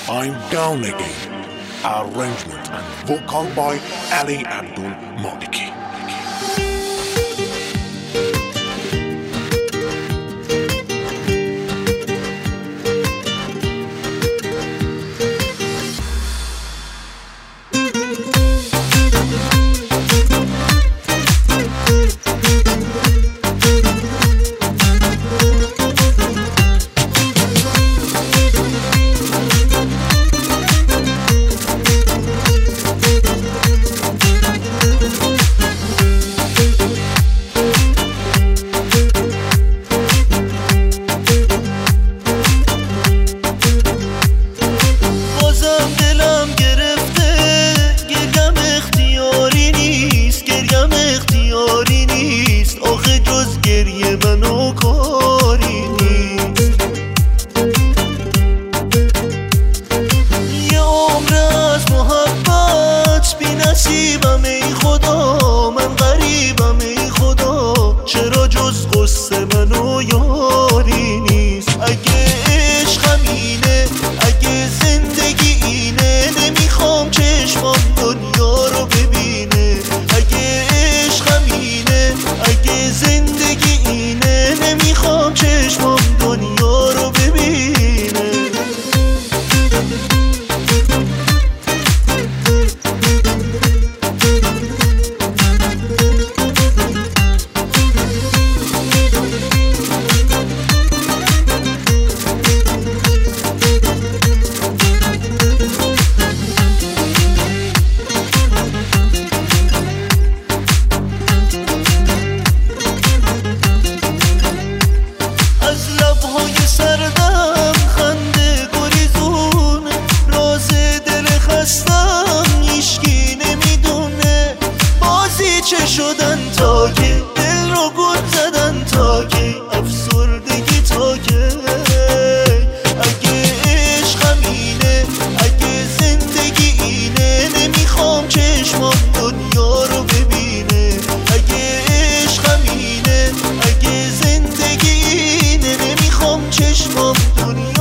I'm Down Again. Arrangement and vocal by Ali Abdul Maliki. گریه منو کاری نیست. یه عمر از محبت بی نصیبم ای خدا، من غریبم ای خدا، چرا جز غصه منو یاری نیست. اگه عشقم اینه، اگه زندگی اینه، نمیخوام چشمام دنیا رو ببینه. اگه عشقم اینه، اگه زندگی اینه، نمیخوام چشمام دنیا رو ببینه. سردم خنده گریزونه، راز دل خستم هیچکی نمیدونه. بازی چه شدن تا که دل رو گل زدن، تا که افسردگی تا که. اگه عشقم اینه، اگه زندگی اینه، نمیخوام چشمام دنیا رو ببینه. اگه عشقم اینه، اگه زندگی اینه، نمیخوام چشمام دنیا